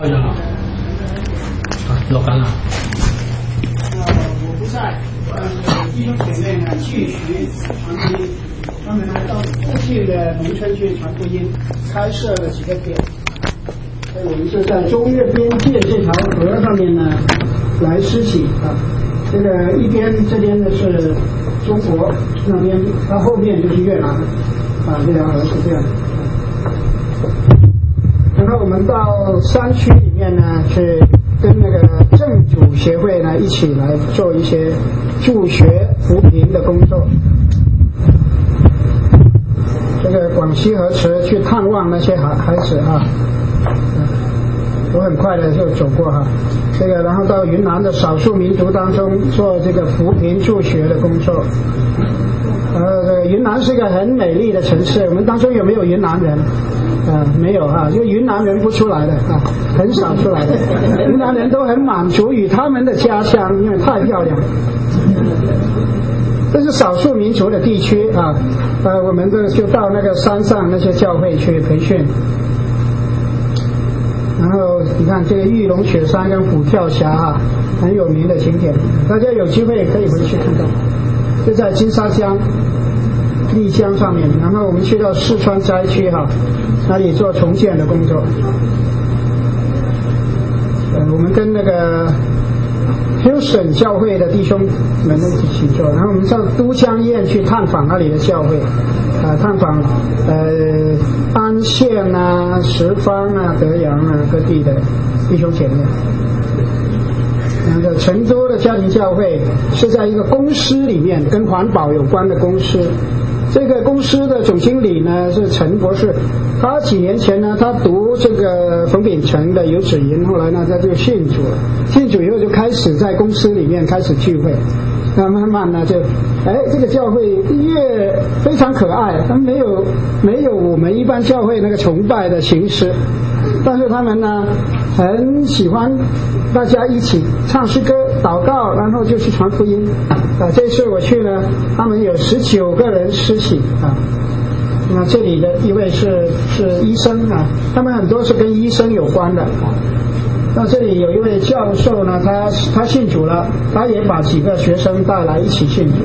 有感染。 我不在，弟兄姐妹呢继续传福音，他们呢到附近的农村去传福音，开设了几个点。所以我们是在中越边界这条河上面呢来施洗啊。这个一边这边呢是中国，那边它后面就是越南啊，这条河是这样。然后我们到山区里面呢，去跟那个正主协会呢一起来做一些助学扶贫的工作。这个广西河池去探望那些孩子啊，我很快的就走过哈。这个然后到云南的少数民族当中做这个扶贫助学的工作。云南是一个很美丽的城市，我们当中有没有云南人？没有哈，就云南人不出来的啊，很少出来的。云南人都很满足于他们的家乡，因为太漂亮。这是少数民族的地区啊，我们就到那个山上那些教会去培训。然后你看这个玉龙雪山跟虎跳峡啊，很有名的景点，大家有机会可以回去看看。就在金沙江、丽江上面，然后我们去到四川灾区哈，那里做重建的工作。我们跟那个 Houston 教会的弟兄们一起做，然后我们到都江堰去探访那里的教会，探访安县啊、十方啊、德阳啊各地的弟兄姐妹。那个成都的家庭教会是在一个公司里面，跟环保有关的公司。这个公司的总经理呢是陈博士，他几年前呢他读这个冯秉成的有子营，后来呢他就信主了，信主以后就开始在公司里面开始聚会，那慢慢呢就这个教会越非常可爱，他们没有我们一般教会那个崇拜的形式，但是他们呢很喜欢大家一起唱诗歌、祷告，然后就去传福音。这次我去呢，他们有19个人施洗啊。那这里的一位是医生啊，他们很多是跟医生有关的。那这里有一位教授呢，他信主了，他也把几个学生带来一起信主。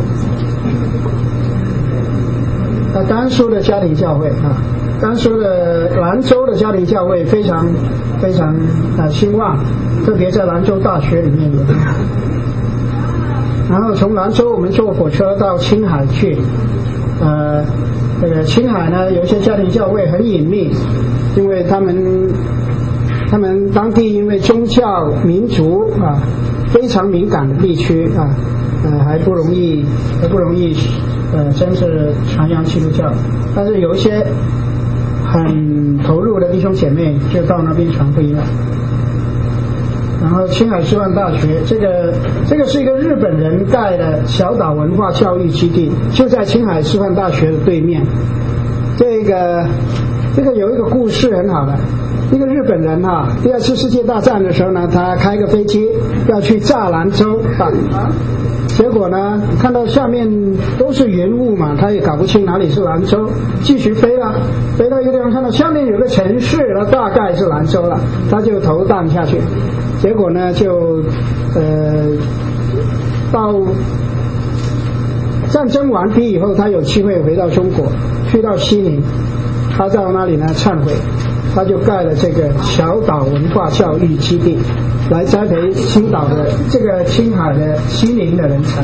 甘肃的家庭教会啊，甘肃的兰州的家庭教会非常非常兴旺，特别在兰州大学里面有。然后从兰州我们坐火车到青海去，这个青海呢有一些家庭教会很隐秘，因为他们当地因为宗教民族啊非常敏感的地区啊，还不容易真是传扬基督教，但是有一些很投入的弟兄姐妹就到那边传福音了。然后青海师范大学，这个是一个日本人盖的小岛文化教育基地，就在青海师范大学的对面。这个有一个故事很好的，一个日本人第2次世界大战的时候呢，他开个飞机要去炸兰州结果呢看到下面都是云雾嘛，他也搞不清哪里是兰州，继续飞到一个地方，看到下面有个城市，那大概是兰州了，他就投弹下去，结果呢就到战争完毕以后，他有机会回到中国，去到西宁，他到那里呢忏悔，他就盖了这个小岛文化教育基地，来栽培青岛的这个青海的西宁的人才。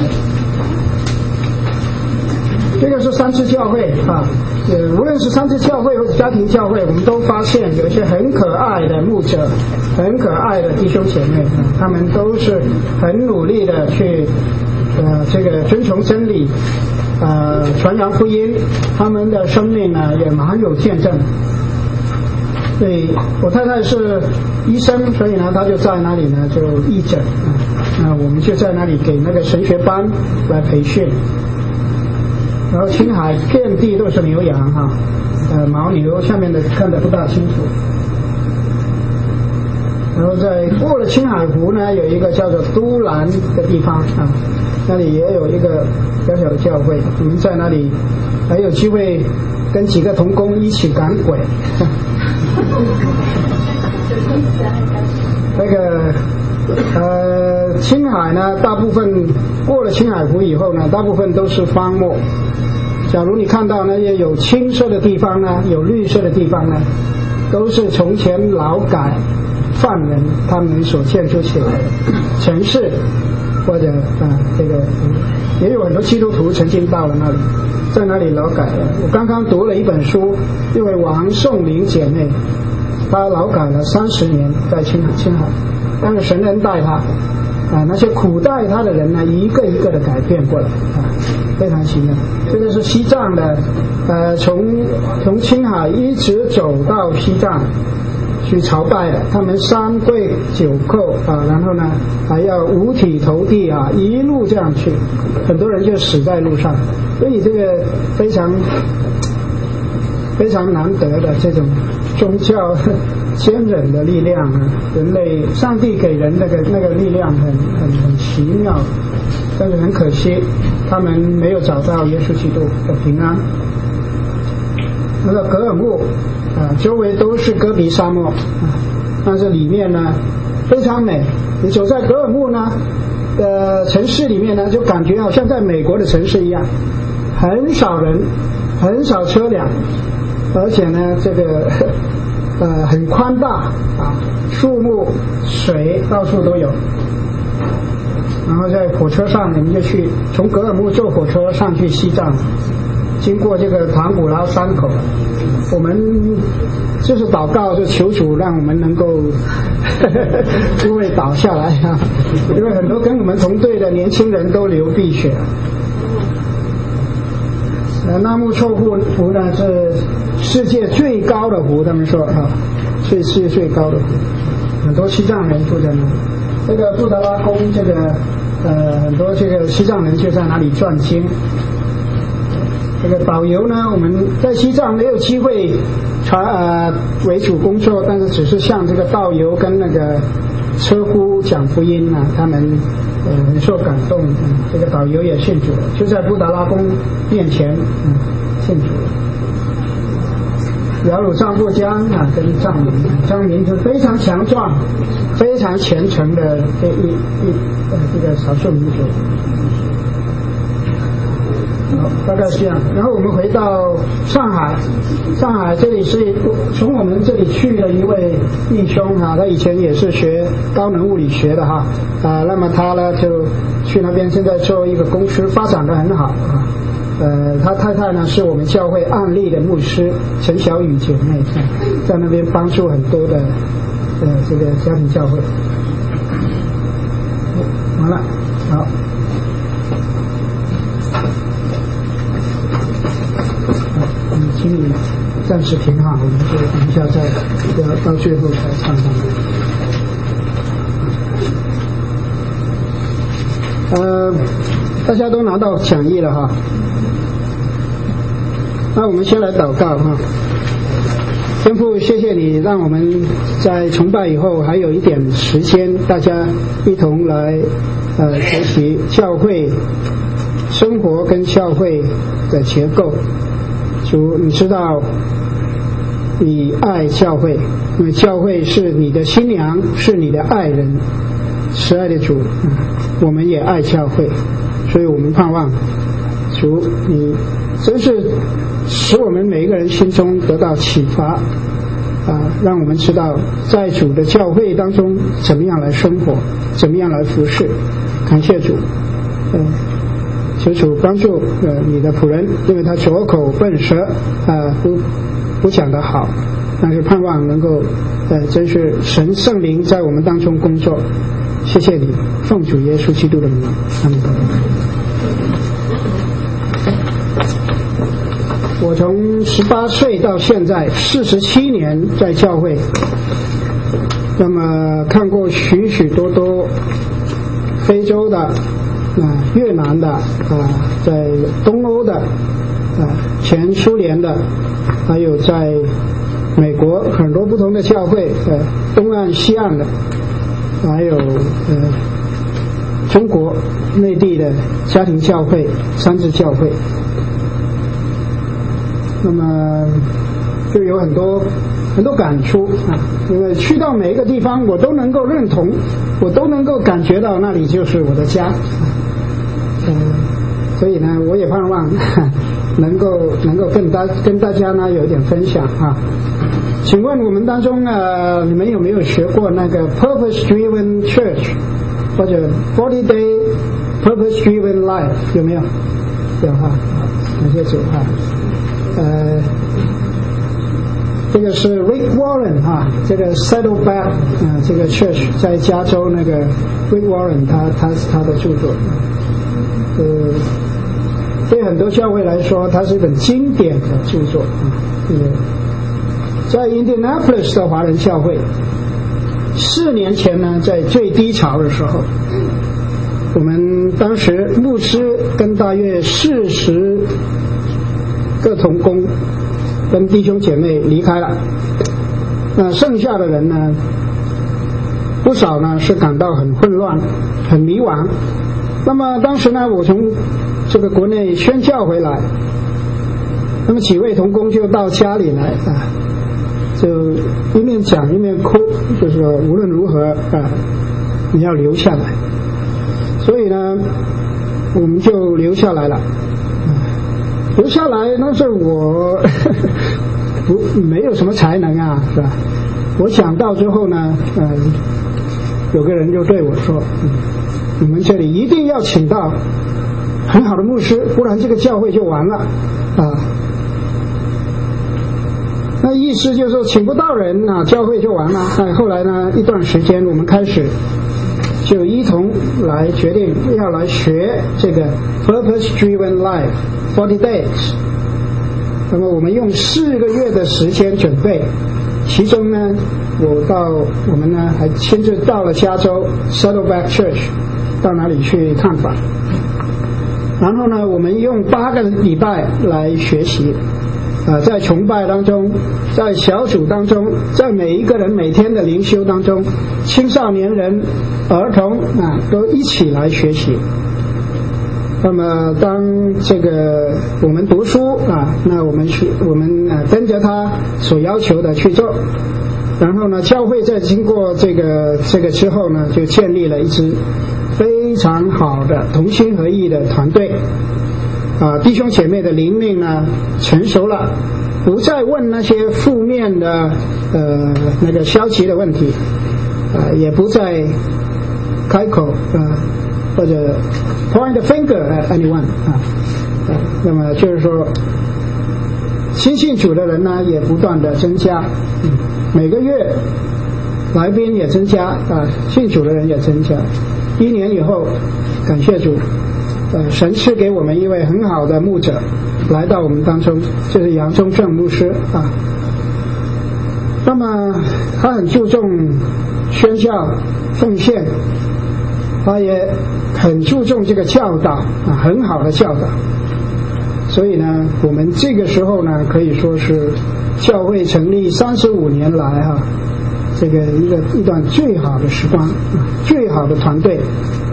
这个是三支教会啊，无论是三支教会或者家庭教会，我们都发现有一些很可爱的牧者，很可爱的弟兄姐妹，他们都是很努力的去这个遵从真理，传扬福音，他们的生命呢也蛮有见证。所以我太太是医生，所以呢她就在那里呢就义诊，那我们就在那里给那个神学班来培训。然后青海遍地都是牛羊牦牛，下面的看得不大清楚。然后在过了青海湖呢，有一个叫做都兰的地方那里也有一个小小的教会，我们在那里还有机会跟几个同工一起赶鬼。 那个青海呢，大部分过了青海湖以后呢，大部分都是荒漠。假如你看到那些有青色的地方呢，有绿色的地方呢，都是从前劳改犯人他们所建筑起来的城市，或者这个也有很多基督徒曾经到了那里，在那里劳改了。我刚刚读了一本书，一位王颂玲姐妹，她劳改了30年在青海，但是神恩待她那些苦待她的人呢，一个一个的改变过来非常奇妙。这个是西藏的从青海一直走到西藏去朝拜的，他们3跪9叩然后呢还要五体投地一路这样去，很多人就死在路上。所以这个非常非常难得的这种宗教坚忍的力量人类上帝给人那个力量很奇妙，但是很可惜他们没有找到耶稣基督的平安。那个格尔木周围都是戈壁沙漠但是里面呢非常美。你走在格尔木呢城市里面呢，就感觉好像在美国的城市一样，很少人，很少车辆，而且呢这个很宽大树木水到处都有。然后在火车上我们就去从格尔木坐火车上去西藏，经过这个唐古拉山口，我们就是祷告，就求主让我们能够不会倒下来因为很多跟我们同队的年轻人都流鼻血。纳木错湖呢是世界最高的湖，他们说世界最高的湖，很多西藏人住在那里。这个布达拉宫，这个很多这个西藏人就在那里转经。这个导游呢，我们在西藏没有机会为主工作，但是只是向这个导游跟那个车夫讲福音他们很受感动。这个导游也信主了，就在布达拉宫面前信主了。辽鲁藏布江跟藏民是非常强壮、非常虔诚的这个少数民族。大概是这样。然后我们回到上海，这里是从我们这里去的一位弟兄他以前也是学高能物理学的那么他呢就去那边，现在做一个公司，发展得很好他太太呢是我们教会案例的牧师陈小雨姐妹，在那边帮助很多的这个家庭教会。完了，好。请你暂时停好，我们就等一下再到最后才上上大家都拿到讲义了那我们先来祷告天父，谢谢你让我们在崇拜以后还有一点时间，大家一同来学习教会生活跟教会的结构。主，你知道你爱教会，因为教会是你的新娘，是你的爱人。慈爱的主，我们也爱教会，所以我们盼望主你真是使我们每一个人心中得到启发让我们知道在主的教会当中怎么样来生活，怎么样来服侍。感谢主求主帮助你的仆人，因为他拙口笨舌不讲得好，但是盼望能够真是神圣灵在我们当中工作。谢谢你，奉主耶稣基督的名，阿们。我从18岁到现在47年在教会，那么看过许许多多非洲的越南的在东欧的前苏联的，还有在美国很多不同的教会东岸西岸的，还有中国内地的家庭教会三自教会。那么就有很多很多感触啊，因为去到每一个地方，我都能够认同，我都能够感觉到那里就是我的家。所以呢，我也盼望能够跟大家呢有一点分享啊。请问我们当中你们有没有学过那个 Purpose Driven Church 或者 40 Day Purpose Driven Life 有没有？有哈，感谢主哈。这个是 Rick Warren 哈，这个 Saddleback 这个 Church 在加州那个 Rick Warren 他的著作，对很多教会来说，它是一本经典的著作啊。在 Indianapolis 的华人教会，4年前呢，在最低潮的时候，我们当时牧师跟大约40个同工跟弟兄姐妹离开了，那剩下的人呢，不少呢是感到很混乱、很迷惘。那么当时呢，我从这个国内宣教回来，那么几位同工就到家里来啊，就一面讲一面哭，就是说无论如何你要留下来。所以呢，我们就留下来了。留下来，那是我没有什么才能啊，是吧？我讲到之后呢，有个人就对我说，你们这里一定要请到很好的牧师，不然这个教会就完了啊。那意思就是说，请不到人啊，教会就完了。后来呢，一段时间我们开始就一同来决定要来学这个 Purpose Driven Life 40 Days。那么我们用4个月的时间准备，其中呢，我们呢还亲自到了加州 Saddleback Church， 到哪里去探访。然后呢，我们用8个礼拜来学习。在崇拜当中，在小组当中，在每一个人每天的灵修当中，青少年人、儿童都一起来学习。那么当这个我们读书那我们跟着他所要求的去做。然后呢，教会在经过这个之后呢，就建立了一支非常好的同心合意的团队。弟兄姐妹的灵命呢成熟了，不再问那些负面的那个消极的问题，也不再开口或者 point a finger at anyone 那么就是说，新信主的人呢也不断的增加，每个月来宾也增加信主的人也增加。1年以后，感谢主。神赐给我们一位很好的牧者来到我们当中，就是杨宗正牧师那么他很注重宣教奉献，他也很注重这个教导很好的教导。所以呢，我们这个时候呢，可以说是教会成立35年来这个一段最好的时光，最好的团队。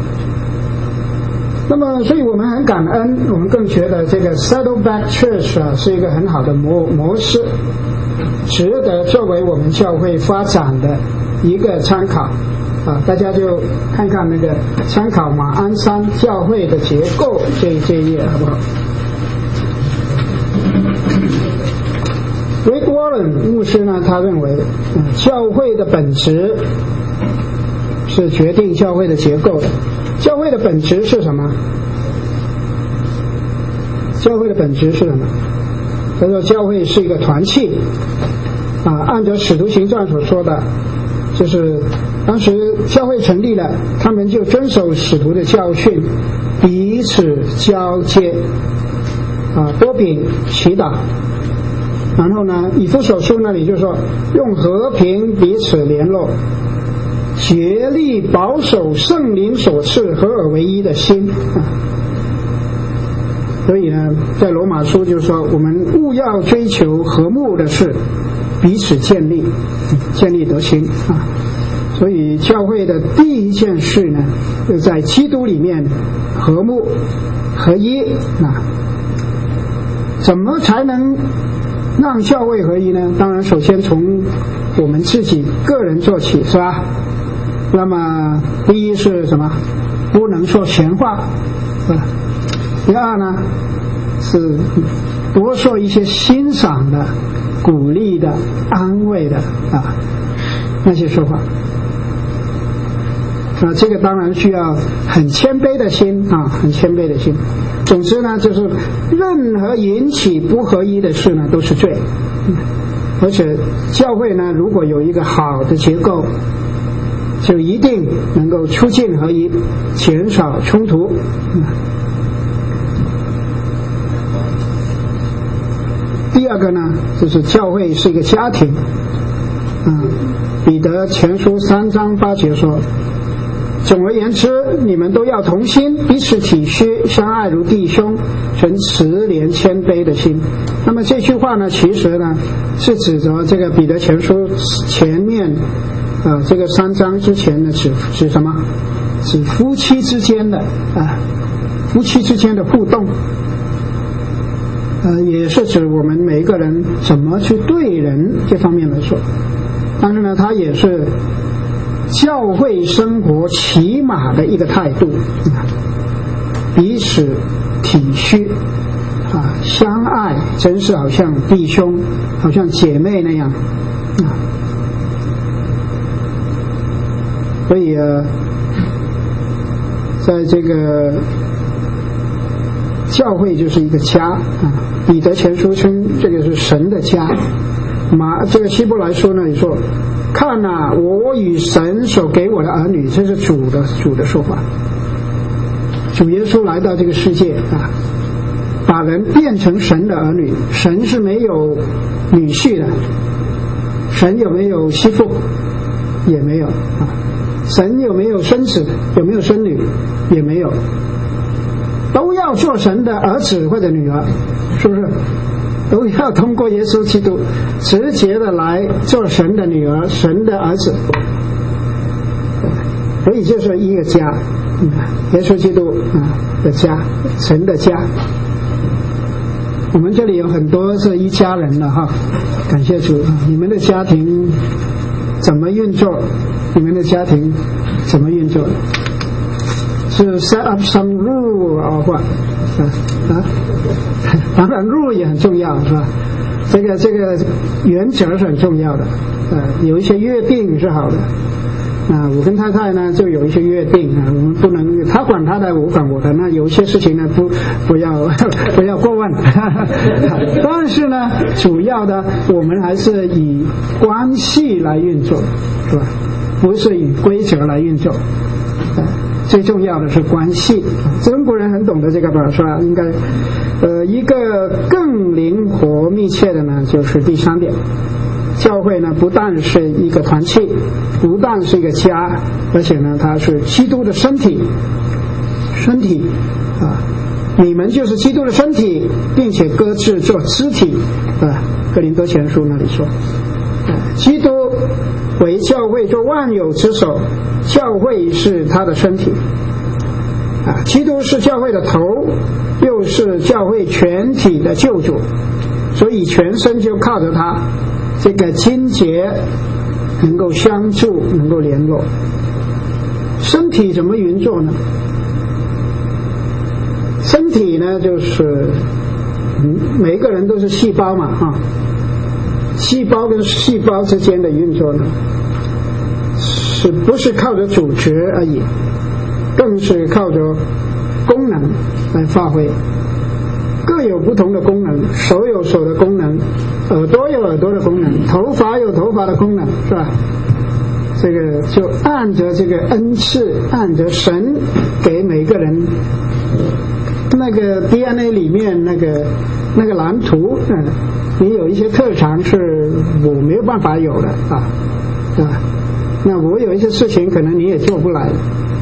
那么，所以我们很感恩，我们更觉得这个 Saddleback Church 是一个很好的模式，值得作为我们教会发展的一个参考大家就看看那个参考马鞍山教会的结构这一页好不好？Rick Warren 牧师呢，他认为教会的本质是决定教会的结构的。教会的本质是什么？教会的本质是什么？他说教会是一个团契按照使徒行传所说的，就是当时教会成立了，他们就遵守使徒的教训，彼此交接多饼祈祷。然后呢，以弗所书那里就说用和平彼此联络，竭力保守圣灵所赐合而为一的心所以呢，在罗马书就说我们务要追求和睦的事，彼此建立得心所以教会的第一件事呢，就在基督里面和睦合一怎么才能让教会合一呢，当然首先从我们自己个人做起，是吧？那么第一是什么？不能说闲话，是吧？第二呢是多说一些欣赏的、鼓励的、安慰的那些说法。这个当然需要很谦卑的心很谦卑的心。总之呢，就是任何引起不合一的事呢，都是罪。而且教会呢，如果有一个好的结构，就一定能够促进合一，减少冲突。第二个呢，就是教会是一个家庭。彼得前书3章8节说，总而言之，你们都要同心，彼此体恤，相爱如弟兄，存慈怜谦卑的心。那么这句话呢，其实呢是指着这个彼得前书前面这个3章之前的指什么？指夫妻之间的夫妻之间的互动，也是指我们每一个人怎么去对人这方面来说。但是呢，它也是教会生活起码的一个态度，彼此体恤相爱，真是好像弟兄好像姐妹那样所以在这个教会就是一个家彼得前书称这个是神的家。这个希伯来书呢也说，看我与神所给我的儿女，这是主的说法。主耶稣来到这个世界把人变成神的儿女。神是没有女婿的，神有没有媳妇？也没有神有没有孙子？有没有孙女？也没有。都要做神的儿子或者女儿，是不是？都要通过耶稣基督直接的来做神的女儿、神的儿子。所以就是一个家，耶稣基督的家，神的家。我们这里有很多是一家人了感谢主。你们的家庭怎么运作？你们的家庭怎么运作？是 set up some rule or what？当然 rule 也很重要，是吧？这个原则是很重要的。有一些约定是好的。我跟太太呢就有一些约定我们不能他管他的，我管我的。那有一些事情呢不要过问。但是呢，主要的我们还是以关系来运作，是吧？不是以规则来运作。最重要的是关系。中国人很懂得这个吧，是吧？应该一个更灵活密切的呢，就是第三点。教会呢不但是一个团契，不但是一个家，而且呢它是基督的身体。你们就是基督的身体，并且各自做肢体。哥林多前书那里说，基督为教会做万有之首，教会是他的身体。基督是教会的头，又是教会全体的救主，所以全身就靠着他，这个筋节能够相助，能够联络。身体怎么运作呢？身体呢就是每个人都是细胞嘛细胞跟细胞之间的运作呢是不是靠着组织而已，更是靠着功能来发挥。各有不同的功能，手有手的功能，耳朵有耳朵的功能，头发有头发的功能，是吧？这个就按着这个恩赐，按着神给每个人那个 DNA 里面那个蓝图你有一些特长是我没有办法有的对吧？那我有一些事情可能你也做不来，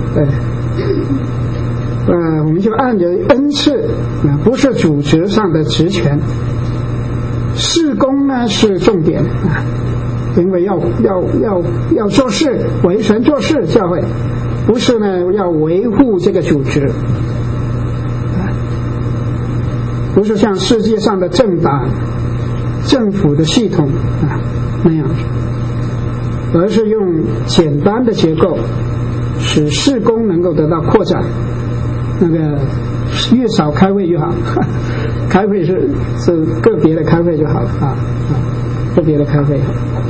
我们就按着恩赐，不是组织上的职权。事工呢是重点因为要做事，为神做事，教会不是呢要维护这个组织，不是像世界上的政党政府的系统那样，而是用简单的结构使事工能够得到扩展。那个越少开会越好，开会是个别的开会就好了个别的开会。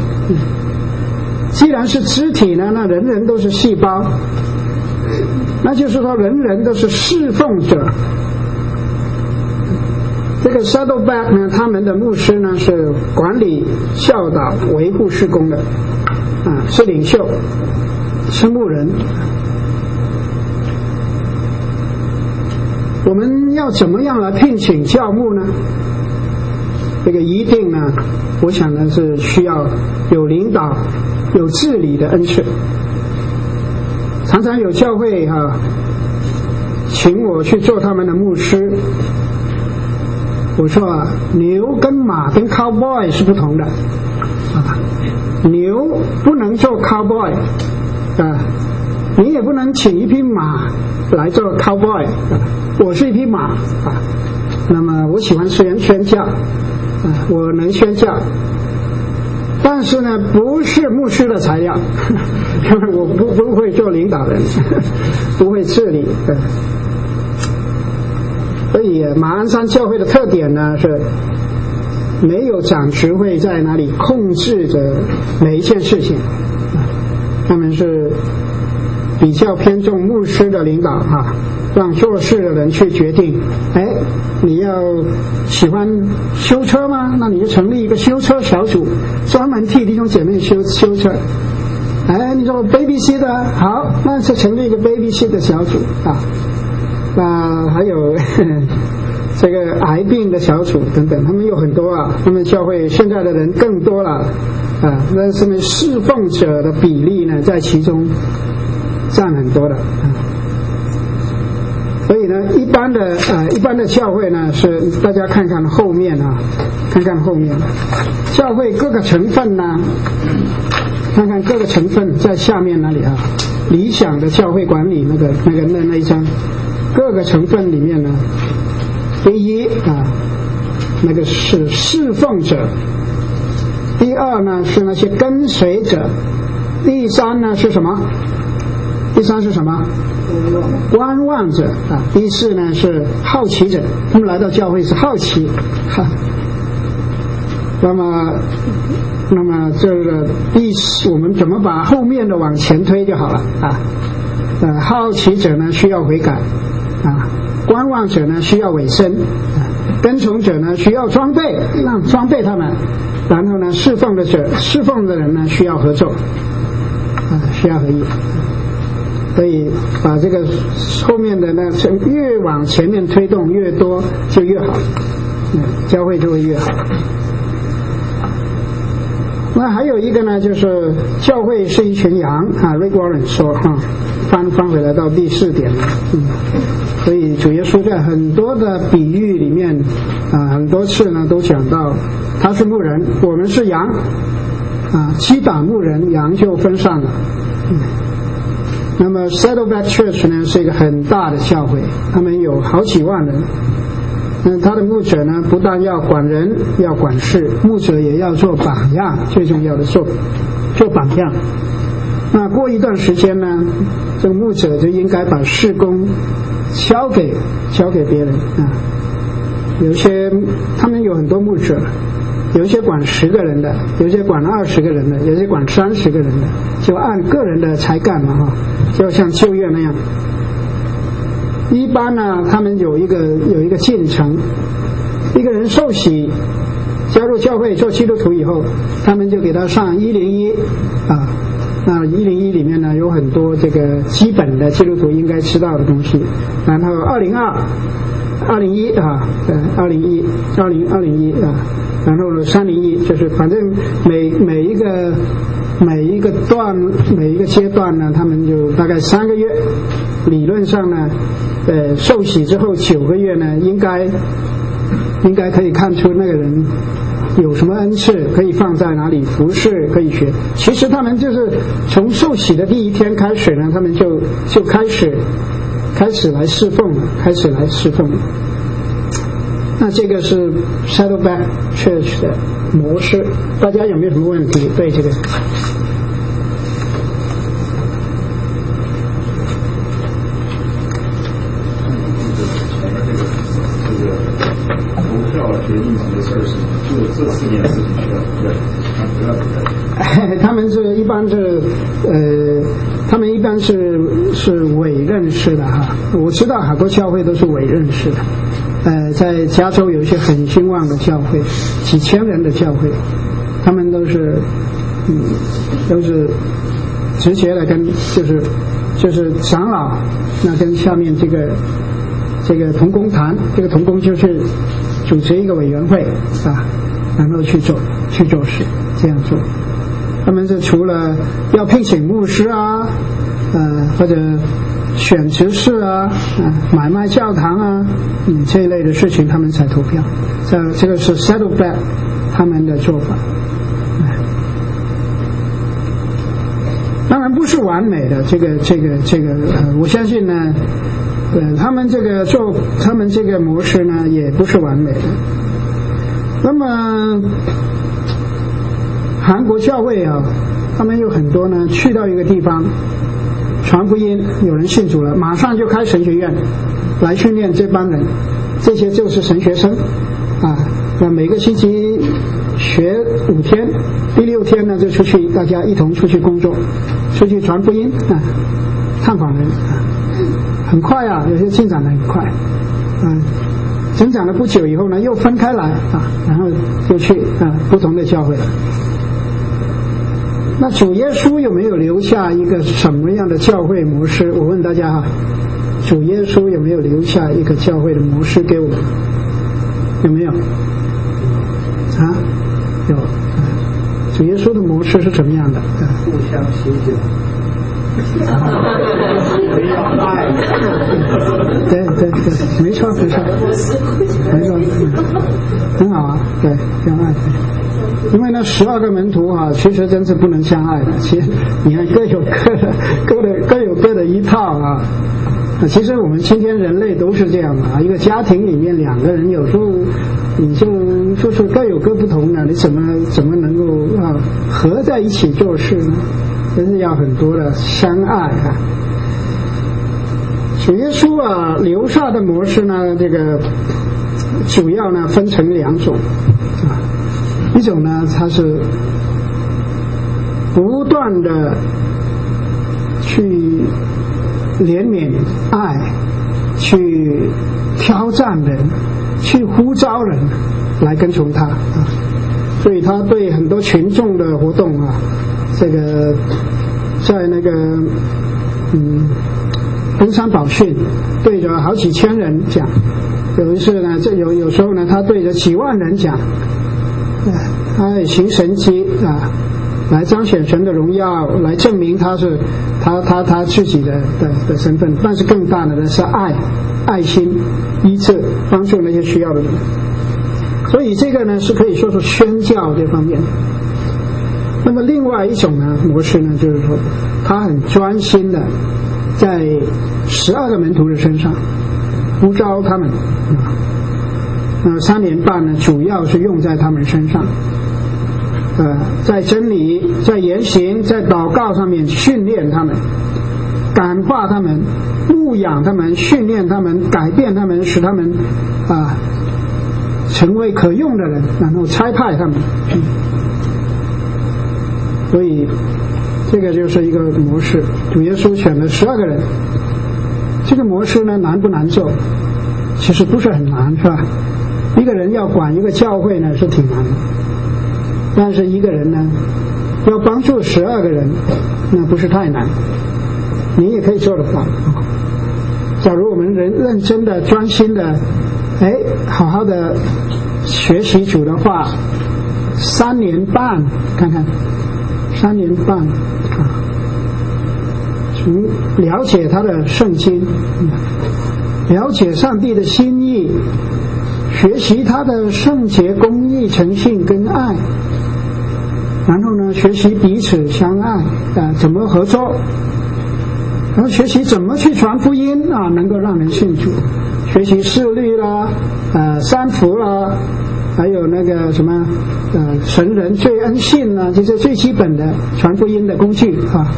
既然是肢体呢，那人人都是细胞，那就是说人人都是侍奉者。这个 Saddleback 呢，他们的牧师呢是管理、教导、维护事工的是领袖，是牧人。我们要怎么样来聘请教牧呢？这个一定呢，我想呢是需要有领导、有治理的恩赐。常常有教会请我去做他们的牧师，我说牛跟马跟 cowboy 是不同的牛不能做 cowboy 你也不能请一匹马来做 cowboy 我是一匹马那么我喜欢宣教我能宣教，但是呢不是牧师的材料因为我不会做领导人不会治理所以马鞍山教会的特点呢是没有长执会在那里控制着每一件事情他们是比较偏重牧师的领导让做事的人去决定你要喜欢修车吗？那你就成立一个修车小组，专门替弟兄姐妹修车你说 babysitter 好，那就成立一个 babysitter 小组还有这个癌病的小组等等，他们有很多他们教会现在的人更多了但是呢侍奉者的比例呢在其中占很多的所以呢一般的教会呢是大家看看后面看看后面教会各个成分呢，看看各个成分在下面那里理想的教会管理那一章各个成分里面呢，第一那个是侍奉者，第二呢是那些跟随者，第三呢是什么？第三是什么？观望者第四呢是好奇者，他们来到教会是好奇那么这个我们怎么把后面的往前推就好了好奇者呢需要悔改观望者呢需要委身跟从者呢需要装备，让装备他们，然后呢侍奉的人呢需要合作需要合一所以把这个后面的呢越往前面推动越多就越好教会就会越好那还有一个呢就是教会是一群羊Rick Warren 说翻回来到第4点所以主耶稣在很多的比喻里面很多次呢都讲到他是牧人，我们是羊击打牧人，羊就分散了那么 Saddleback Church 呢是一个很大的教会，他们有好几万人他的牧者呢不但要管人要管事，牧者也要做榜样，最重要的做榜样那过一段时间呢这个牧者就应该把事工交给别人有些他们有很多牧者，有一些管10个人的，有一些管20个人的，有一些管30个人的，就按个人的才干嘛就像旧约那样一般呢他们有一个进程，一个人受洗加入教会做基督徒以后，他们就给他上101那101里面呢有很多这个基本的基督徒应该知道的东西，然后201然后301就是反正每一个阶段呢他们就大概3个月，理论上呢受洗之后9个月呢应该可以看出那个人有什么恩赐可以放在哪里，服事可以学。其实他们就是从受洗的第一天开始呢，他们就开始来侍奉了， 那这个是 Saddleback Church 的模式，大家有没有什么问题？对这个？ 决定几个事儿是就这4件事情需要不要他们是一般是他们一般是委任式的哈。我知道好多教会都是委任式的，在加州有一些很兴旺的教会，几千人的教会，他们都是直接的跟就是长老，那跟下面这个同工坛，这个同工就是主持一个委员会啊，然后去做事，这样做。他们是除了要聘请牧师啊，或者选执事啊，买卖教堂啊，这一类的事情，他们才投票。这个是 Saddleback 他们的做法。当然不是完美的，这个我相信呢。他们这个模式呢，也不是完美的。那么韩国教会啊，他们有很多呢，去到一个地方传福音，有人信主了，马上就开神学院来训练这帮人，这些就是神学生啊。那每个星期学5天，第6天呢就出去，大家一同出去工作，出去传福音啊，探访人啊。很快啊，有些进展得很快，增长了不久以后呢，又分开来啊，然后就去不同的教会了。那主耶稣有没有留下一个什么样的教会模式？我问大家哈，主耶稣有没有留下一个教会的模式给我们？有没有？啊，有。主耶稣的模式是怎么样的？ 互相修剪。 对，没错，很好啊，对，相爱。因为那12个门徒啊，其实真是不能相爱的。其实你看各有各的一套啊。其实我们今天人类都是这样的啊，一个家庭里面2个人，有时候你就是各有各不同的，你怎么能够合在一起做事呢？真是要很多的相爱啊！主耶稣啊留下的模式呢，这个主要呢分成2种啊，一种呢它是不断的去怜悯爱，去挑战人，去呼召人来跟从他啊，所以他对很多群众的活动啊。这个在那个登山宝训对着好几千人讲，有一次呢，有时候呢，他对着几万人讲，他也行神迹啊，来彰显神的荣耀，来证明他是他自己的身份。但是更大的呢是爱心医治，帮助那些需要的人。所以这个呢是可以说是宣教这方面。那么另外一种呢模式呢，就是说他很专心的在12个门徒的身上呼召他们3年半呢主要是用在他们身上，在真理、在言行、在祷告上面训练他们，感化他们，牧养他们，训练他们，改变他们，使他们成为可用的人，然后差派他们。所以这个就是一个模式，主耶稣选了12个人。这个模式呢难不难做？其实不是很难，是吧？一个人要管一个教会呢是挺难的，但是一个人呢要帮助12个人，那不是太难，你也可以做得到。假如我们认真的、专心的，好好的学习主的话，3年半，看看3年半从了解他的圣经，了解上帝的心意，学习他的圣洁、公义、诚信跟爱，然后呢学习彼此相爱怎么合作，然后学习怎么去传福音能够让人信主， 学习释律啦，三福啦，还有那个什么神人罪恩信啦，这些最基本的传福音的工具啊。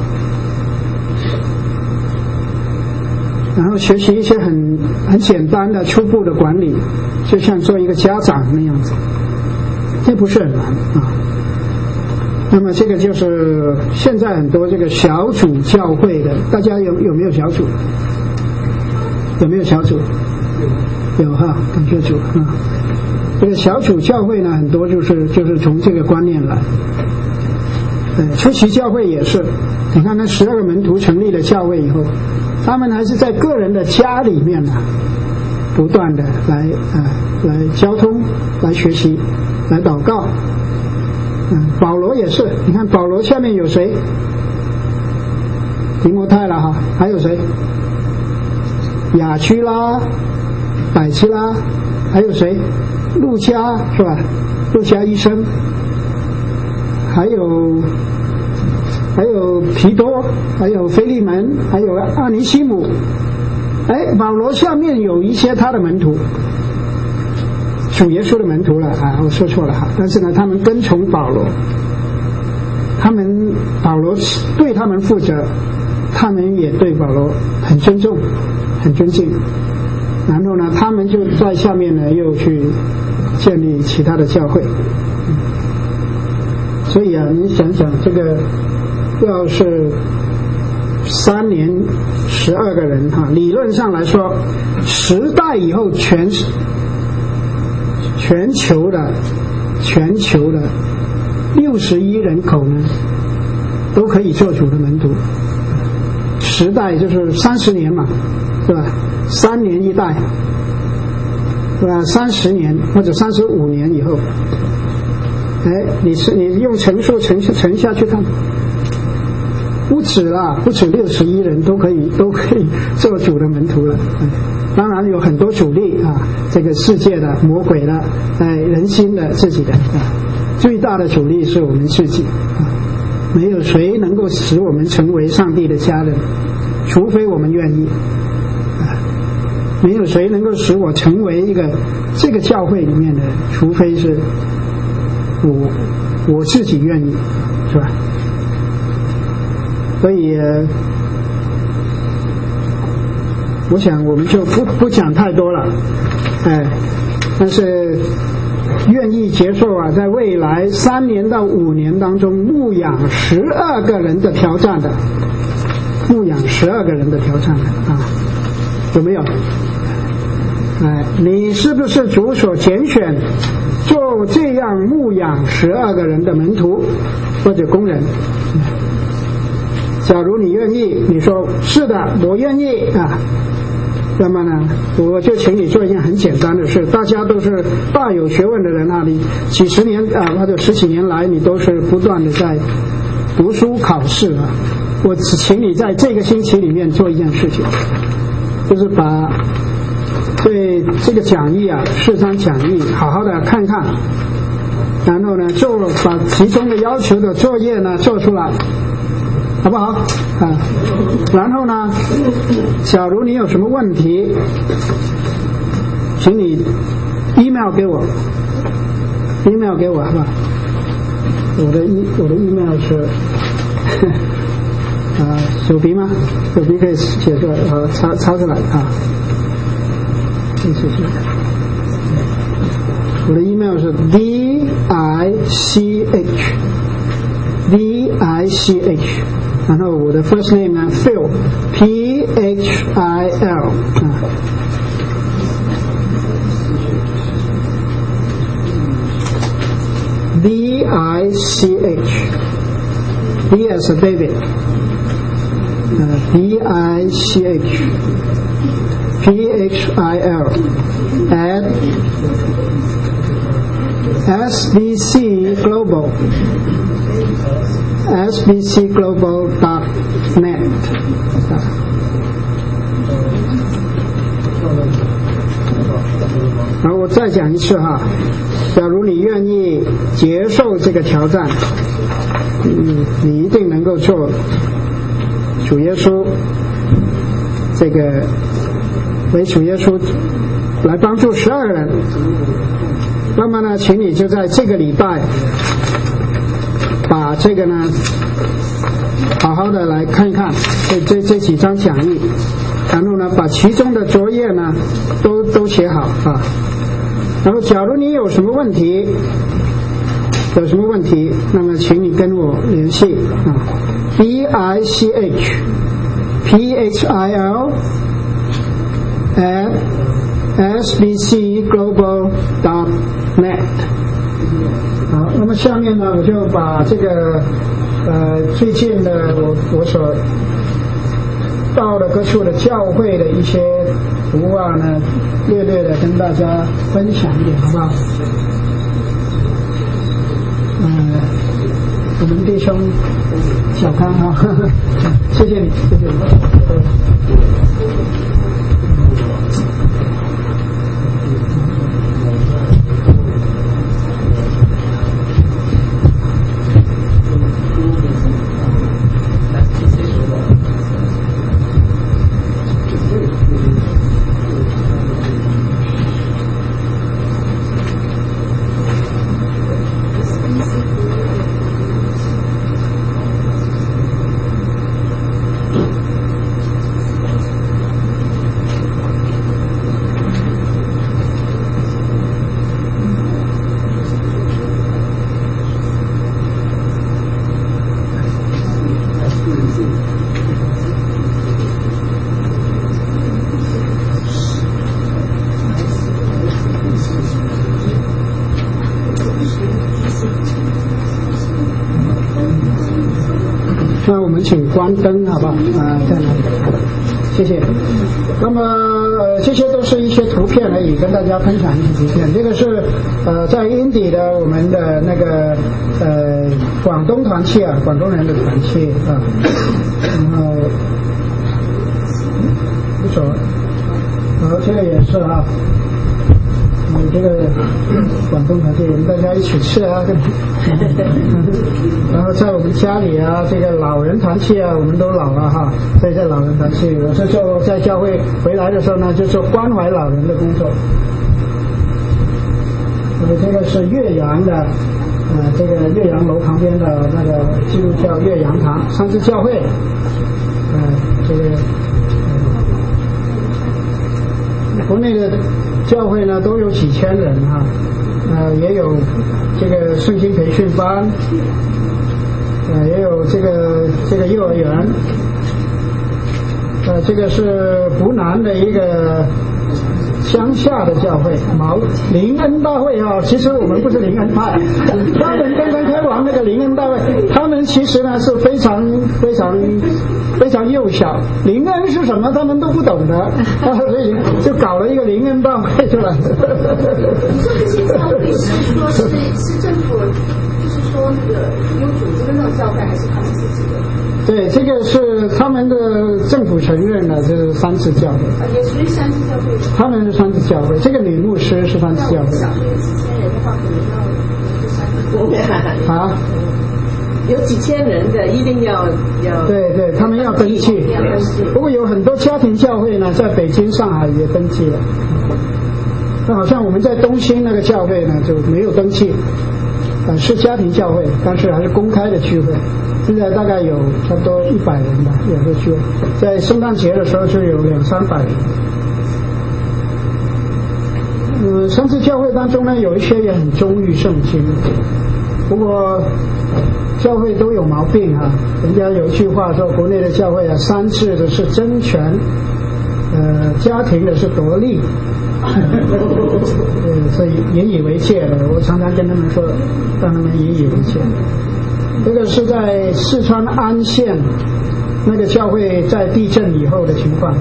然后学习一些很简单的初步的管理，就像做一个家长那样子，这不是很难啊。那么这个就是现在很多这个小组教会的，大家有没有小组？有没有小组？有哈，感谢主啊。这个小组教会呢，很多就是从这个观念来。初期教会也是，你看那12个门徒成立了教会以后，他们还是在个人的家里面呢，不断的来交通，来学习，来祷告。保罗也是，你看保罗下面有谁？提摩太了哈，还有谁？雅居拉、百基拉，还有谁？路加是吧？路加医生，还有皮多，还有腓利门，还有阿尼西姆。保罗下面有一些他的门徒，主耶稣的门徒了啊，我说错了哈。但是呢，他们跟从保罗，保罗对他们负责，他们也对保罗很尊重、很尊敬。然后呢，他们就在下面呢又去建立其他的教会。所以啊，你想想这个，要是3年12个人哈，理论上来说，10代以后全球的60亿人口呢，都可以做主的门徒。10代就是30年嘛，对吧？3年1代，对吧？30年或者35年以后，你用乘数乘下去看，不止60亿人都可以做主的门徒了。当然有很多主力啊，这个世界的、魔鬼的、人心的、自己的最大的主力是我们自己啊。没有谁能够使我们成为上帝的家人，除非我们愿意啊。没有谁能够使我成为这个教会里面的，除非是我自己愿意，是吧？所以我想我们就不讲太多了，但是愿意接受啊，在未来3年到5年当中牧养12个人的挑战的，啊，有没有？你是不是主所拣选做这样牧养12个人的门徒或者工人？假如你愿意，你说是的，我愿意啊，那么呢，我就请你做一件很简单的事。大家都是大有学问的人啊，你几十年或者10几年来，你都是不断的在读书考试啊。我只请你在这个星期里面做一件事情，就是把对这个讲义4章讲义好好的看看，然后呢，把其中的要求的作业呢做出来。好不好然后呢，假如你有什么问题，请你 email 给我好不好？我的 email 是手笔吗？手笔可以写出来抄出来啊。谢谢。我的 email 是 VICH，然后我的 first name 呢 Phil PHIL VICH D as David VICH PHIL at SBC Global.net 然后我再讲一次哈，假如你愿意接受这个挑战，你一定能够做主耶稣这个为主耶稣来帮助12人。那么呢，请你就在这个礼拜把这个呢好好的来看一看这几章讲义，然后呢把其中的作业呢都写好啊。然后假如你有什么问题，那么请你跟我联系啊 BICHPHIL@sbcglobal.net。 好，那么下面呢，我就把这个最近的我所到了各处的教会的一些图啊呢，略略的跟大家分享一点，好不好？我们弟兄小康啊，谢谢你，谢谢你。那我们请关灯好不好？在哪里？谢谢。那么这些都是一些图片而已，跟大家分享一些图片。这个是在英底的我们的那个广东团契啊，广东人的团契啊。然后不错，然后这个也是啊。这个广东团契，我们大家一起吃啊。然后在我们家里啊，这个老人团契啊，我们都老了哈，所以在老人团契，我是做在教会回来的时候呢，就做关怀老人的工作。这个是岳阳的，这个岳阳楼旁边的那个基督教岳阳堂三支教会，这个国内的教会呢都有几千人哈，也有这个圣经培训班，也有这个幼儿园，这个是湖南的一个乡下的教会，灵恩大会啊，其实我们不是灵恩派，他们刚刚开完那个灵恩大会，他们其实呢是非常幼小，灵恩是什么他们都不懂的，所以就搞了一个灵恩大会出来。 你说这些教会是说是政府，就是说那个有组织的那种教会，还是他们自己的？ 对，这个是他们的政府承认的，就是三次教会。 也属于三次教会。 他们是三次教会，这个女牧师是三次教会。 小学有几千人的话，可能要三次。 啊？ 有几千人的，一定要。 对，他们要登记。不过有很多家庭教会呢，在北京、上海也登记了。那好像我们在东兴那个教会呢，就没有登记，是家庭教会，但是还是公开的聚会。现在大概有差不多100人吧，有个聚会，在圣诞节的时候就有200-300人。三次教会当中呢，有一些也很忠于圣经，不过教会都有毛病啊。人家有一句话说，国内的教会啊，3次的是争权，家庭的是夺利，所以引以为戒的。我常常跟他们说，让他们引以为戒。这个是在四川安县那个教会在地震以后的情况。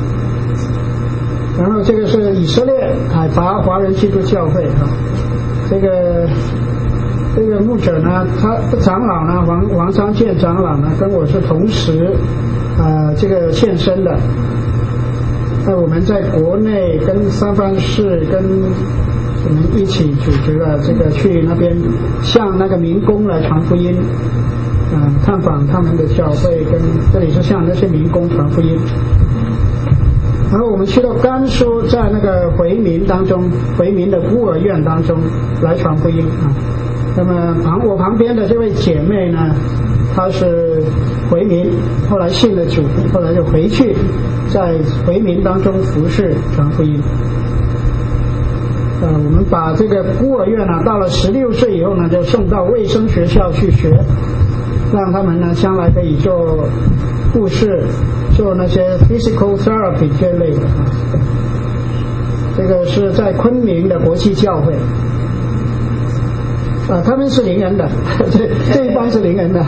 然后这个是以色列海拔华人基督教会啊，这个牧者呢，他长老呢，王章建长老呢，跟我是同时这个献身的。那我们在国内跟三藩市跟我们一起组织了这个去那边向那个民工来传福音，探访他们的教会，跟这里是向那些民工传福音。 然后我们去到甘肃，在那个回民当中，回民的孤儿院当中来传福音啊。那么我旁边的这位姐妹呢，她是回民，后来信了主，后来就回去在回民当中服侍传福音。我们把这个孤儿院呢，到了16岁以后呢，就送到卫生学校去学，让他们呢将来可以做护士，做那些 physical therapy 这类的。这个是在昆明的国际教会。他们是灵人的，这一帮是灵人的。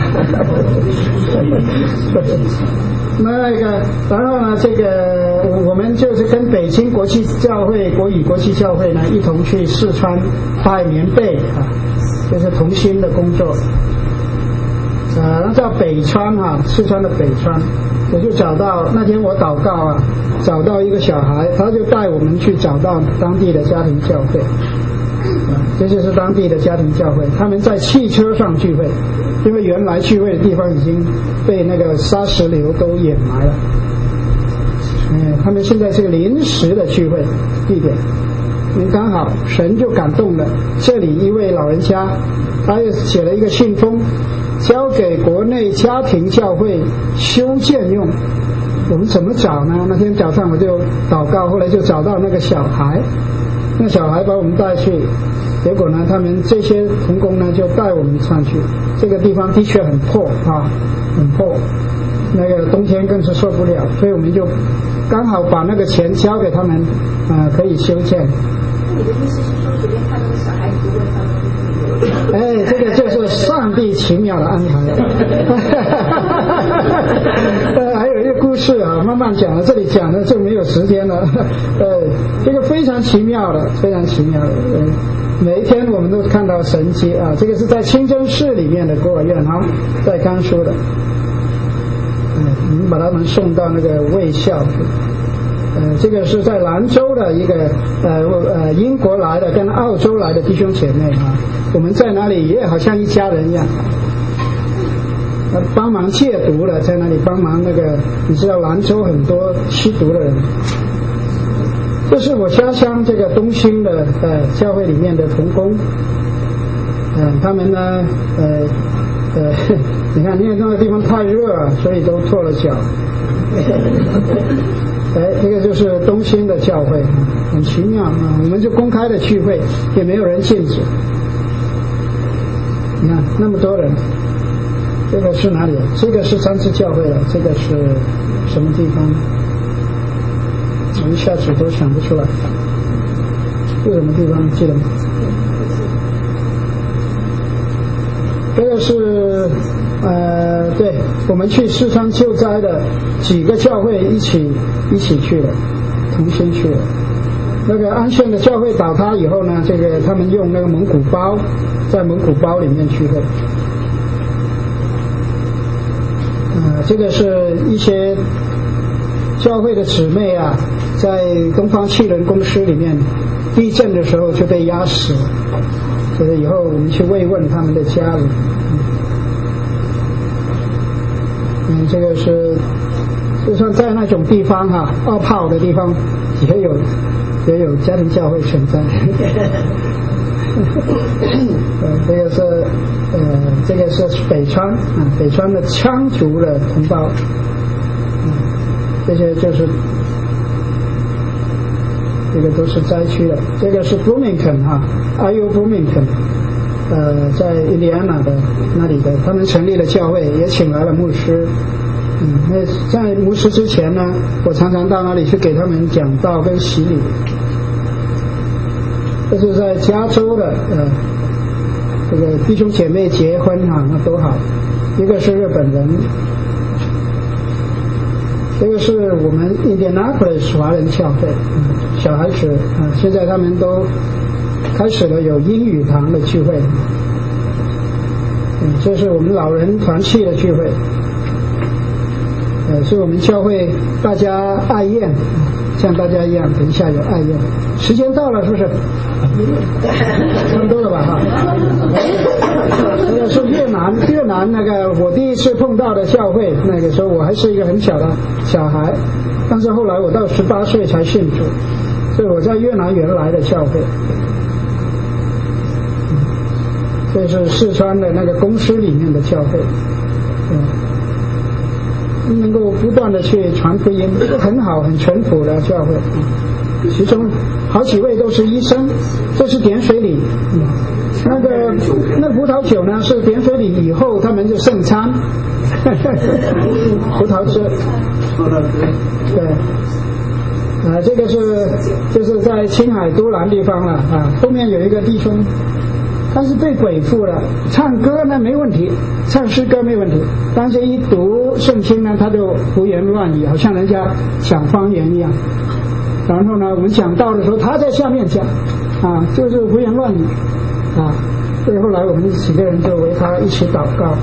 那个，然后呢，这个我们就是跟北京国际教会、国语国际教会呢一同去四川拍棉被啊，这是同心的工作。然后到北川啊，四川的北川，我就找到那天我祷告啊，找到一个小孩，他就带我们去找到当地的家庭教会。这就是当地的家庭教会，他们在汽车上聚会，因为原来聚会的地方已经被那个砂石流都掩埋了。他们现在是个临时的聚会地点。刚好神就感动了这里一位老人家，他又写了一个信封，交给国内家庭教会修建用。我们怎么找呢？那天早上我就祷告，后来就找到那个小孩。那小孩把我们带去，结果呢，他们这些同工呢就带我们上去。这个地方的确很破啊，很破，那个冬天更是受不了，所以我们就刚好把那个钱交给他们，可以修建。 那你的意思是说，随便看那个小孩子问他们？ 哎，这个就是上帝奇妙的安排。还有一个故事啊，慢慢讲了，这里讲的就没有时间了。这个非常奇妙的，非常奇妙的。每一天我们都看到神迹啊，这个是在清真寺里面的孤儿院啊，在甘肃的。我们把他们送到那个卫校去。这个是在兰州的一个英国来的跟澳洲来的弟兄姐妹啊，我们在那里也好像一家人一样，帮忙戒毒的，在那里帮忙那个，你知道兰州很多吸毒的人。这是我家乡这个东兴的教会里面的同工，他们呢你看因为那个地方太热了，所以都脱了脚。这个就是东兴的教会，很奇妙啊！我们就公开的聚会，也没有人禁止。你看那么多人，这个是哪里？这个是三支教会了，这个是什么地方？我一下子都想不出来，是什么地方？记得吗？这个是对，我们去四川救灾的几个教会一起去的，同心去的。那个安县的教会倒塌以后呢，这个他们用那个蒙古包，在蒙古包里面聚会。这个是一些教会的姊妹啊，在东方汽轮公司里面地震的时候就被压死了，所以以后我们去慰问他们的家人。这个是就算在那种地方哈，二炮的地方也有家庭教会存在。这个是北川啊，北川的羌族的同胞，这些就是这个都是灾区的。这个是 Bloomington 哈，IU Bloomington，在印第安纳的那里的，他们成立了教会，也请来了牧师。那在牧师之前呢，我常常到那里去给他们讲道跟洗礼。这是在加州的这个弟兄姐妹结婚啊，那都好。一个是日本人，这个是我们 Indianapolis 华人教会，小孩子现在他们都开始了有英语堂的聚会。这是我们老人团契的聚会。 所以我们教会大家爱宴，像大家一样，等一下有爱宴。时间到了，是不是？差不多了吧？哈。这个是越南那个我第一次碰到的教会，那个时候我还是一个很小的小孩，但是后来我到18岁才信主，所以我在越南原来的教会。这是四川的那个公司里面的教会，能够不断的去传福音，很好很淳朴的教会。其中好几位都是医生，这是点水礼。那葡萄酒呢是点水礼以后他们就圣餐，葡萄汁。对，这个就是在青海都兰地方了啊。后面有一个弟兄。但是被鬼附了，唱歌呢没问题，唱诗歌没问题，但是一读圣经呢，他就胡言乱语，好像人家讲方言一样。然后呢，我们讲道的时候，他在下面讲，就是胡言乱语，所以后来我们几个人就为他一起祷告。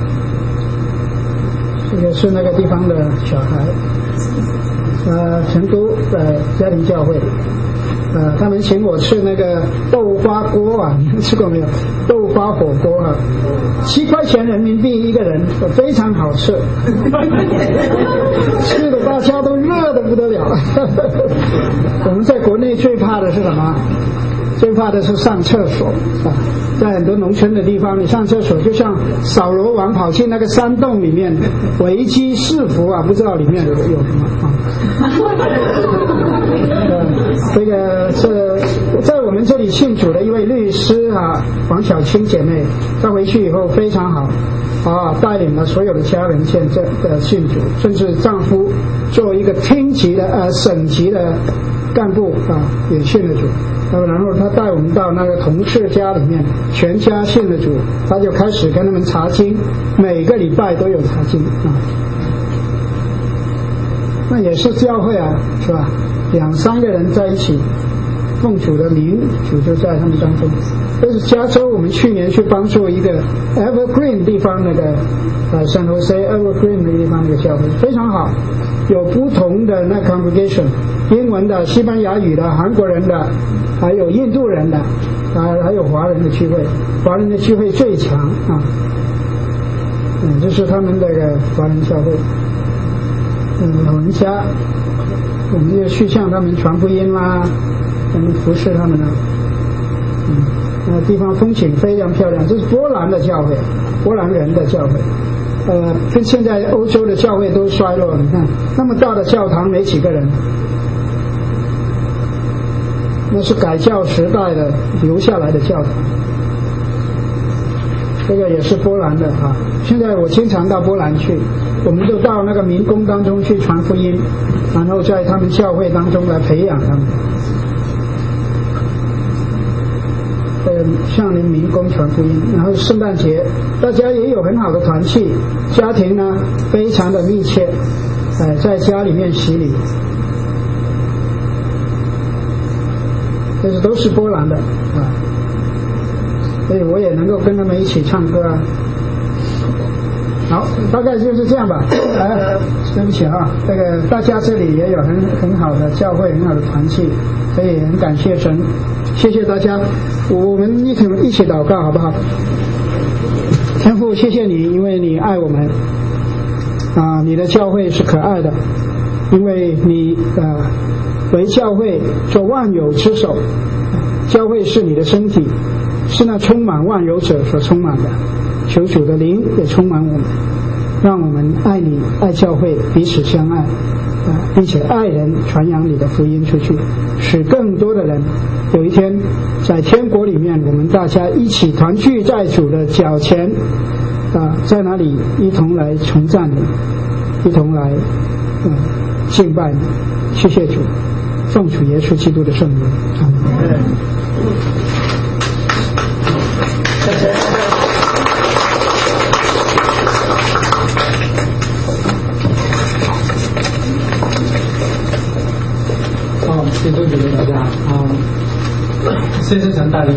这个是那个地方的小孩，成都家庭教会。他们请我吃那个豆花锅啊，你们吃过没有？豆花火锅啊，7块钱人民币一个人，非常好吃，吃的大家都热得不得了。我们在国内最怕的是什么？最怕的是上厕所在很多农村的地方，你上厕所就像扫罗王跑进那个山洞里面，危机四伏啊，不知道里面有什么这个是在我们这里信主的一位律师黄小青姐妹，她回去以后非常好带领了所有的家人信主，甚至丈夫做一个厅级的省级的干部也信了主。然后他带我们到那个同事家里面，全家信了主，他就开始跟他们查经，每个礼拜都有查经那也是教会是吧？2-3个人在一起奉主的名，主就在他们当中。这是加州，我们去年去帮助一个 Evergreen 地方那个San Jose Evergreen 的地方那个教会非常好，有不同的那 congregation， 英文的、西班牙语的、韩国人的，还有印度人的还有华人的聚会，华人的聚会最强这是他们这个华人教会。老人家我们就去向他们传福音啦，我们服侍他们了。那地方风景非常漂亮，这是波兰的教会，波兰人的教会。跟现在欧洲的教会都衰落，你看那么大的教堂没几个人，那是改教时代的留下来的教堂。这个也是波兰的现在我经常到波兰去，我们就到那个民工当中去传福音，然后在他们教会当中来培养他们。向民工传福音，然后圣诞节大家也有很好的团契，家庭呢非常的密切，在家里面洗礼，这是都是波兰的所以我也能够跟他们一起唱歌好，大概就是这样吧。对不起这个大家这里也有很好的教会，很好的团契，所以很感谢神，谢谢大家。我们一起祷告好不好？天父，谢谢你，因为你爱我们你的教会是可爱的，因为你为教会做万有之首，教会是你的身体，是那充满万有者所充满的。求主的灵也充满我们，让我们爱你、爱教会，彼此相爱并且爱人，传扬你的福音出去，使更多的人有一天在天国里面，我们大家一起团聚在主的脚前在那里一同来崇赞你，一同来敬拜你。谢谢主，奉主耶稣基督的圣名，阿们。 谢谢主给大家谢谢神带领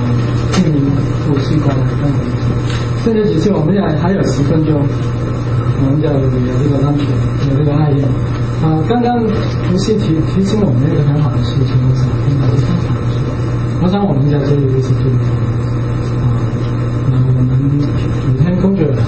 听你复习过来。现在只是我们还有10分钟， 我们叫有这个安全，有这个爱恋。刚刚不是提醒我们一个很好的事情，我想听到是非常的说。我想我们在这里也是对的。我们每天工作人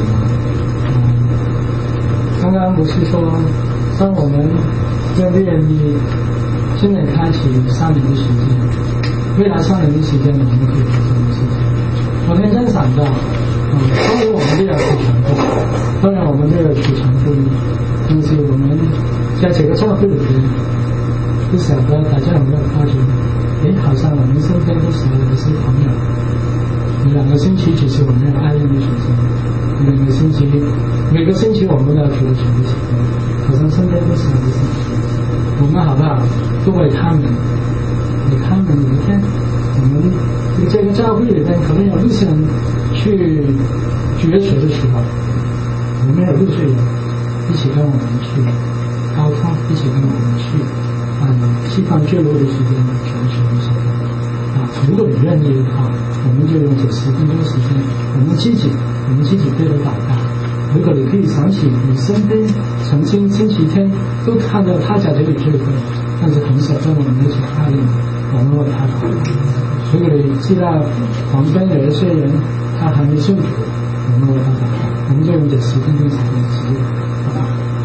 刚刚不是说，当我们愿不愿意今年开始3年的时间，未来3年的时间我们可以做什么事情？我天真想到，当然我们都要去传播，当然我们都要去传福音，但是我们在这个教会里面，不晓得大家有没有发觉，好像我们身边都是有些朋友。2个星期只是我们要爱恋的时间，每个星期我们都要去的时间，好像身边都是2个星期。我们好不好？都为他们，有一天，我们这个教会里面可能有60人去决水的时候，我们有60人一起跟我们去沟通，一起跟我们去西方坠落的时间全时的时候。如果你愿意的话，我们就用这10分钟时间，我们自己对着祷告。如果你可以想起你身边曾经星期天都看到他在这里聚会，但是很少跟我们一起爱恋，我们为他祷告。如果你知道旁边有一些人他还没信主，我们为他祷告。我们就用这10分钟时间祷告。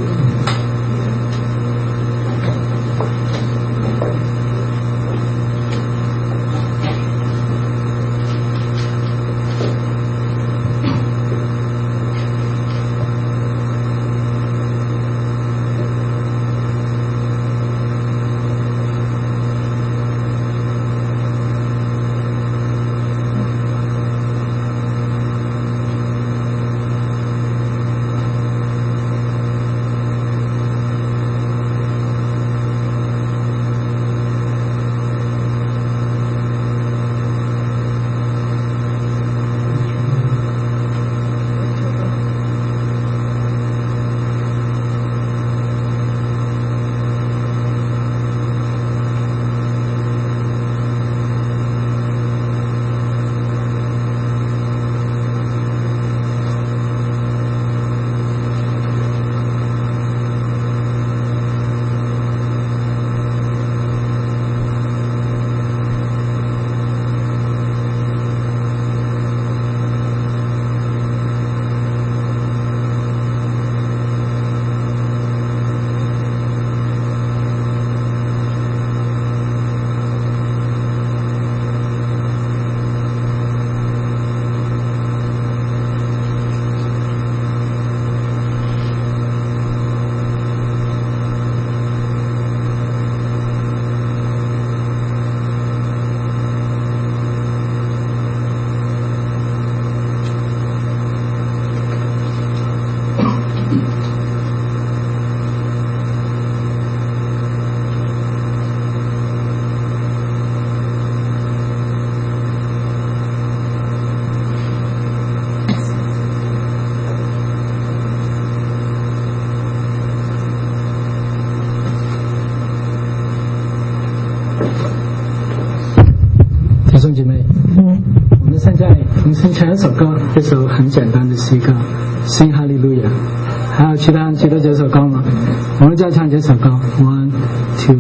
弟兄姐妹，我们现在唱一首歌，这首很简单的诗歌，新哈利路亚。还有其他人记得这首歌吗？我们就唱这首歌 ，1, 2,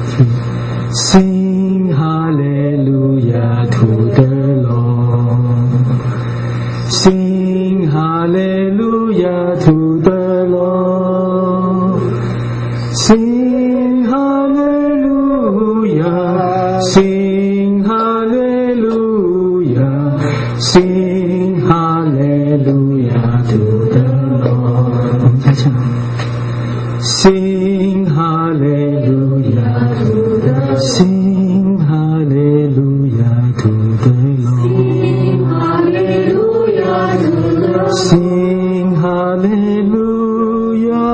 3。Sing Hallelujah to the Lord. Sing Hallelujah to the Lord. Sing Hallelujah. Sing Hallelujah. Sing Hallelujah to the Lord. 我们再唱。Sing Hallelujah to the Lord. Sing Hallelujah to the Lord. Sing Hallelujah.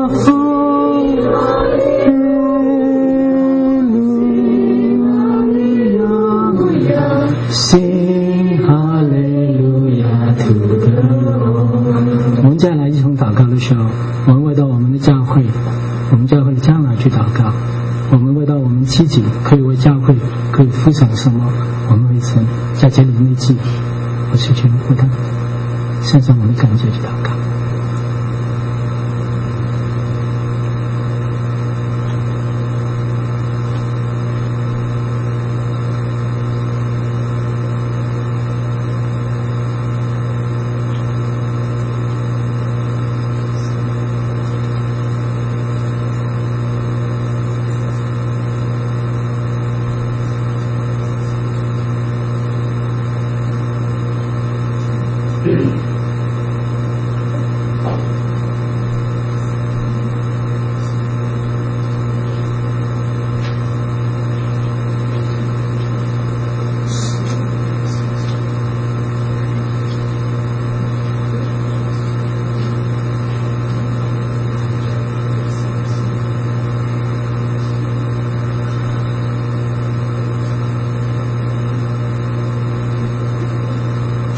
Sing Hallelujah to the Lord. 我们再来一同祷告的时候，我们为到我们的教会，我们教会的将来去祷告。我们为到我们自己可以为教会可以付上什么，我们会在这里立志，我是全为他献上我们的感谢去祷告。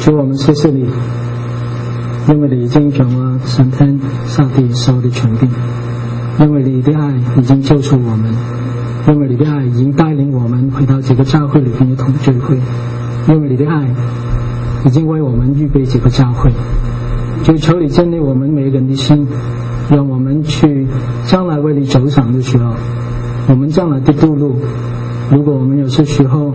主，我们谢谢你，因为你已经掌握上天下地所有的权柄，因为你的爱已经救赎我们，因为你的爱已经带领我们回到这个教会里面的同聚会，因为你的爱已经为我们预备这个教会。就求你建立我们每个人的心，让我们去将来为你走上的时候，我们将来的道路，如果我们有些时候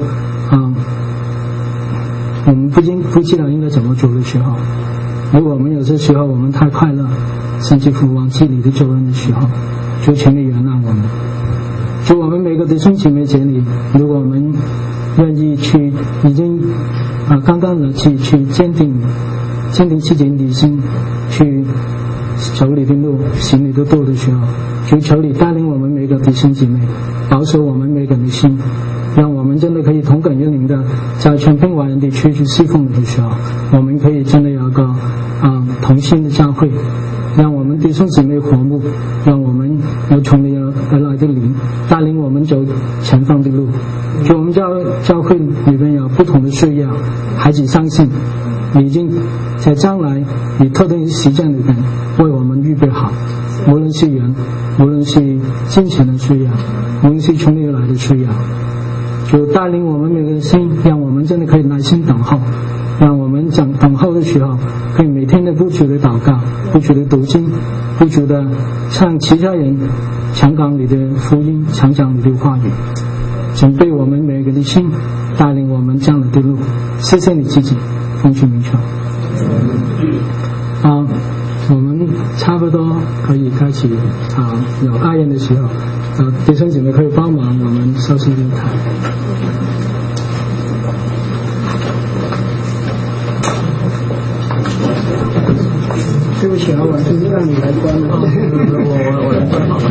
我们不知道应该怎么做的时候，如果我们有些时候我们太快乐，甚至乎忘记你的救恩的时候，就请你原谅我们。就我们每个弟兄姐妹这里，如果我们愿意去已经刚刚的去坚定自己的心，去走你的路，行你的道的时候，就求你带领我们每个弟兄姐妹，保守我们每个人的心，让我们真的可以同感约灵的在全凭外人地区去侍奉的时候，我们可以真的有个同心的教会，让我们弟兄姐妹和睦，让我们有从你而来的灵带领我们走前方的路。就我们教会里面有不同的需要，孩子相信你已经在将来以特定的时间里面为我们预备好，无论是人，无论是金钱的需要，无论是从你而来的需要，就带领我们每个人心，让我们真的可以耐心等候，让我们等候的时候可以每天的不住的祷告，不住的读经，不住的向其他人传讲你的福音，传讲你的话语，准备我们每个人的心，带领我们将来的路。谢谢你自己，奉主名求。我们差不多可以开始有爱宴的时候，弟兄姐妹可以帮忙我们收拾灵台。 对不起啊，我是让你来关的。我来关好。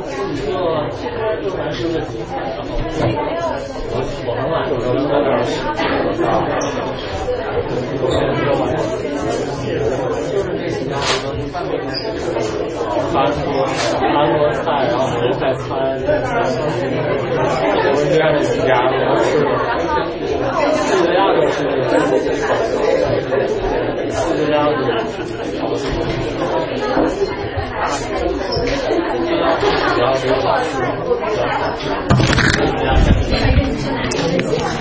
我很晚，我在那儿就是这几家韩国菜，然后日菜餐，我应该是几家我吃的，四个鸭子是四个鸭子，然后给我